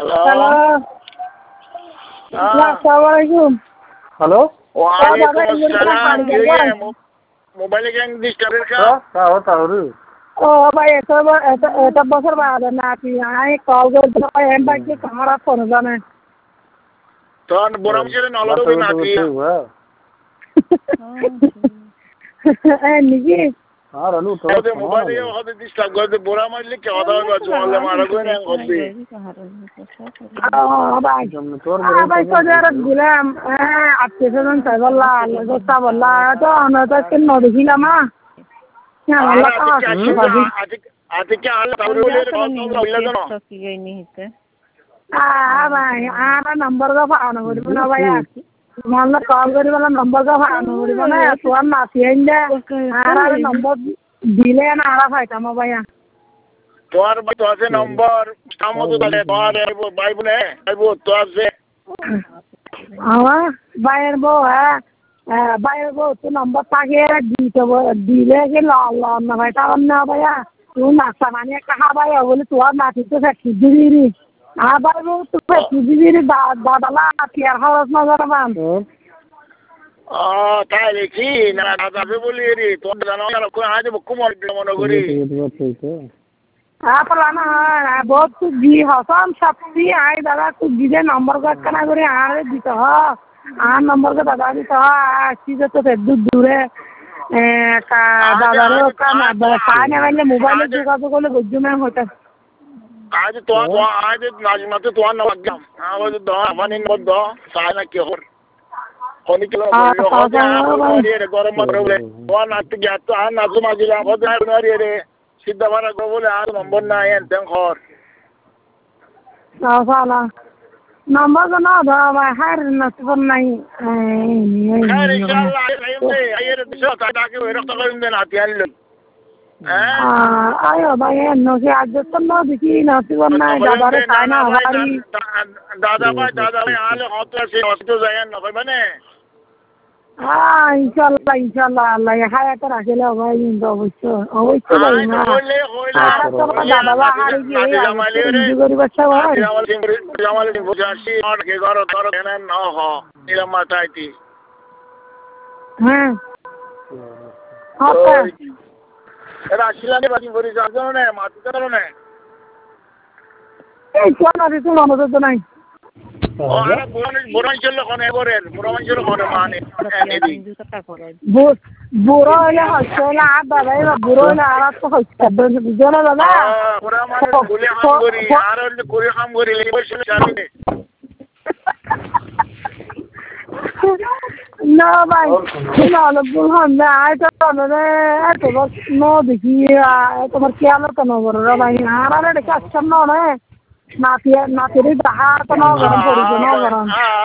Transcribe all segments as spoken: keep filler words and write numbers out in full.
Hello আসসালামু আলাইকুম। Hello ওয়ালাইকুম আসসালাম। মোবাইলে কেন ডিস্টার্বের কা তাও তাও রে ও ভাই এত এত এত বছর বাদে নাতি আই কল করতে এম ভাই কি কামরা ফোন জানে তখন বড় মিশরে নলড়ো নাতি এ নিকি আর আলু তো মোবাইলে হতে ডিস্টার্ব করে বড় মারলে কি কথা হবে জমালে মারা কই না করবে ও ভাই তোর ভাই তো যারা দিলাম হ্যাঁ আজকে সেদিন সাইবল্লা গোসা বললা তো অনতা কে নদিলাম আ হ্যাঁ আল্লাহ কা আজকে কি আল্লাহ তাওরে বলে বললা জানো আ ভাই আর নম্বর গা পাওনা করিব না ভাই মাল্লা কল করি বলা নম্বর গা পাওনা করিব না তোর নাতি আইন্দা আর আর নম্বর দিলে না আর পাইতাম ভাই তোর তো আছে নম্বর সামতো তাহলে তোর ভাই বোনে ভাই বো তো আছে আমার ভাইয়ের বউ হ্যাঁ ভাইয়ের বউ তো নম্বর থাকে দিতে দিলে কি ল না ভাই তার না ভাইয়া তুই নাস্তা মানে কাহা ভাই বলে তোর নাতি তো ফ্যাক্টরি দিবি আর ভাই বউ তো ফ্যাক্টরি দিবি দাদালা টিয়ার খরচ না জানাবান ও তাই দেখি না দাদা বলি রে তোর জানো আজ বুকু মনে করি हाँ पर आना है बहुत कुछ दी हो सब शक्ति आए दादा कुछ दीजिए नंबर का करना करें आरे दी तो हाँ आ नंबर का दादा दी तो हाँ चीज़ तो फिर दूर दूर है का दादा रो का ना खाने वाले मोबाइल जुगा तो कोले गुज्जू में होता आज तो आज नाज़िमा तो तो ना लग गया हाँ वो तो अपन इन बहुत दो साला क्यों हो होने के लिए हो जाए ये गरम मत रहो वो नाच गया तो हाँ नाच माजिला हो जाए ना ये সিদ্ধা ভাড়া গো বলে আর নম্বর নাই এনতেন ঘর সালা নম্বর তো না দাও ভাই হার নসব নাই খাই ইনশাআল্লাহ আইবে আইরে দিছো তাকে ওই রকম করে দেন হাতি আনলো হ্যাঁ আয়ো ভাই নো কি আজ তো না দেখি নসব নাই দাদারে খায় না বাড়ি দাদা ভাই দাদা ভাই আলে হত আছে হত যায় না কই মানে হ্যাঁ ইনশাআল্লাহ ইনশাআল্লাহ আল্লাহ হায়াত রাখলে ভাই ইনশা অবশ্য অবশ্য ভাই না আর তো দাদা ভাই আর কি এই গরি বাচ্চা ভাই জামাল বুঝাছি আর কে ঘর তোর না না হ নিলাম মাথাইতি হ্যাঁ আচ্ছা এরা আসিলানে বাকি ভরি যাও না মাটি করো না এই কোন আছে তো মনে তো নাই ওরা বুড়া ছিল কোন এবারে বুড়া ছিল কোন মানে বুড়ো হলে হচ্ছে না আর দাদা এবার বুড়ো হলে আর তো হচ্ছে দুজনে দাদা বুড়া মানে গুলি হাম করি আর হলে গুলি হাম করি বসে জানি না ভাই না ভুল হন না আই তো না এত বস নো দেখি তোমার খেয়াল তো না বড় ভাই আর আর এটা কাজ না না নাতি নাতির দাহা তো না গরম পড়ছে না গরম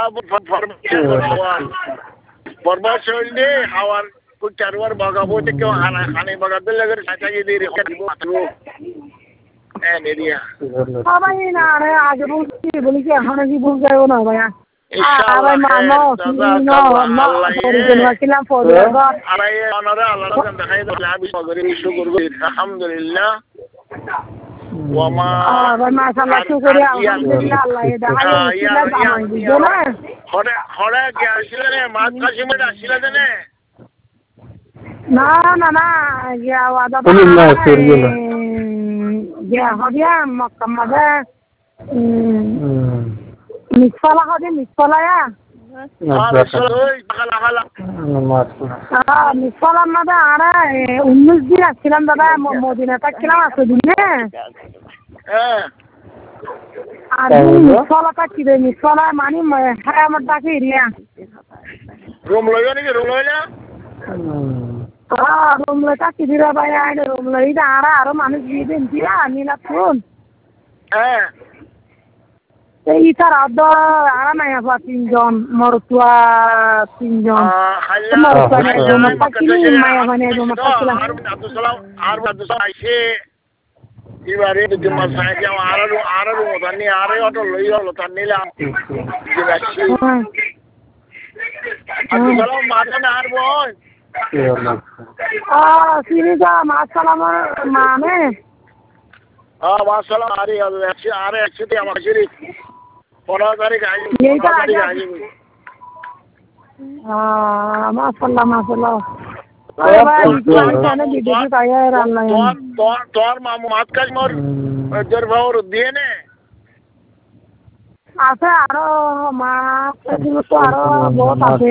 বরবাদ চললে হাওয়ার কুচারওয়ার বাগাবো তে কেউ খানা খানে বাগাতে লাগে সাজাই দিয়ে রে দিব আতলো এ নেরিয়া ভাই না রে আজ বলছি বলি কি এখন কি ভুল যাইব না ভাইয়া ইনশাআল্লাহ মানো না না পরিজন পরিজন আরে অনরে আল্লাহ জান দেখাই দাও আমি মগরি শুকর করি আলহামদুলিল্লাহ ওমা আরে মাশাআল্লাহ শুকরিয়া আলহামদুলিল্লাহ আল্লাহ এ দেখাই দিলা না হরে হরে কি আসলে রে মাছ কাশিমে আসলে দেনে না না না ইয়া ওয়াদা না সরিয়ে না ইয়া হদিয়া মক্কামদা মিসফালা হদে মিসফালা ইয়া মিসফালা মাদা আরে উনিশ দিন আসছিলাম দাদা মদিনা থাকছিলাম আসো দিনে আর মিসফালা থাকি রে মিসফালা মানে হ্যাঁ আমার ডাকে এরিয়া রুম লইয়া নাকি রুম লইয়া হ্যাঁ রুম লই থাকি দিরা ভাই আইনে রুম লই দা আর আরো মানুষ দিয়ে দেন দিয়া নীলা ফোন হ্যাঁ এই তার আদ আর নাই আপা তিনজন মরতুয়া তিনজন মরতুয়া একজন থাকি মায়া মানে একজন থাকছিলাম আর আব্দুল সালাম আর আব্দুল সালাম আইছে এবারে যদি মাসায় যাও আর আর মতানি আর অটো লই হলো তার নিলাম দিলাছি আব্দুল সালাম মারনা আর বল আ সিরিজা মাসালাম মানে আ মাসালাম আরে আরে একসাথে আমার শরীর পনেরো তারিখ আসবে, পনেরো তারিখ আসবে। মাশাআল্লাহ মাশাআল্লাহ। তোর মামু মাত কাজ মোর জোর ভাবর দিয়ে নে আছে আরো মাছ তো আরো বহুত আছে।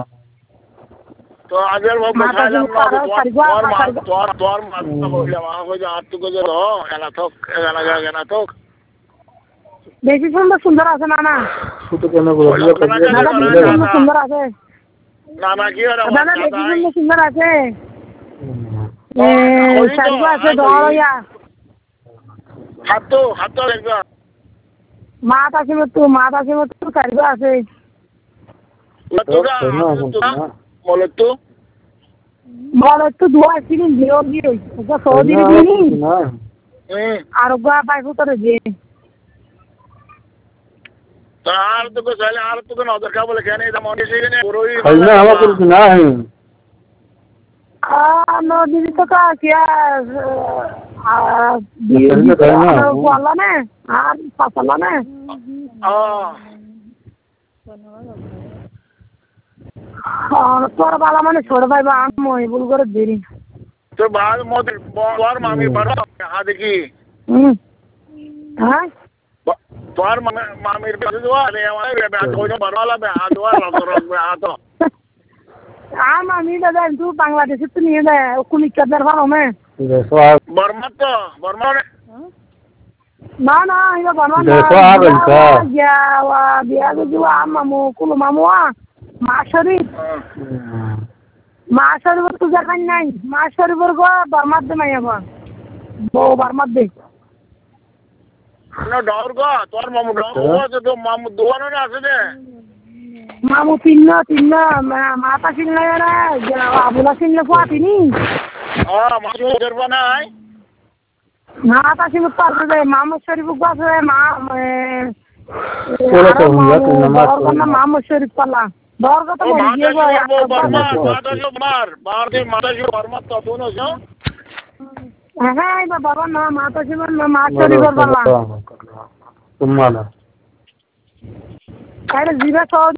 তো আগের ভাব বসাইলাম না তোর মা তোর তোর মাথা বললাম আমাকে যে আর তুকে যে লো এলা থক এলা গা গনা থক বেশি সুন্দর সুন্দর আছে না না শুধু কেন বলবো সুন্দর আছে না না কি হলো দাদা বেশি সুন্দর সুন্দর আছে এ সাইজ আছে দড়িয়া হাতো হাতো লাগবে মাছ আছে মত মাছ আছে মত সাইজ আছে তোরা বল তো বল তো দুয়া সিন দিও দিও ওটা সৌদি দিনি আর গা পাই ফুটরে যে আর তো কো চাইলে আর তো কোন দরকার বলে কেন এটা মনে সেই না পুরোই না আমার কিছু না है आ नो दीदी तो का क्या आ दीदी वाला ने আর পাতলা না আর তোর বালা মানে ছোট ভাই বা আম মই ভুল করে দেরি তো বাদ মত তোর মামি বড় হা দেখি হুম হ্যাঁ তোর মামির কাছে দোয়া রে আমার বে কোন বড়লা বে আ দোয়া রগ রগ আ তো আ মামি দাদা তু বাংলাদেশে তো নিয়ে যায় কোন কাদার ভালো মে বর্মা তো বর্মা না না এটা বর্মা না দেখো আবেন কা ইয়া ওয়া বিয়া গো মামু কুলো মামু আ মা শরীফ মা শরীফ তো জায়গা নাই মা শরীফের গো বর্মা দে নাই আবার বউ বর্মা দে না ডর গো তোর মামু ডর গো তো মামু দোয়ানো না আছে দে মামু তিন্ন তিন্ন মাতা চিনলে রে আবুলা চিনলে পাতিনি আ মামু করবা নাই মাতা চিনলে পারবে দে মামু শরীফ গাছে মা কোলা তো হুয়া তো নামাজ পড়না মামু শরীফ পালা দর কথা বলি যে গো বর্মা মাতা जो मार मार दे माता जो बर्मा तो दोनों जो হ্যাঁ এই বাবা না মাতা চিনলে না মা শরীফের পালা तुम्हाला আরে জিরা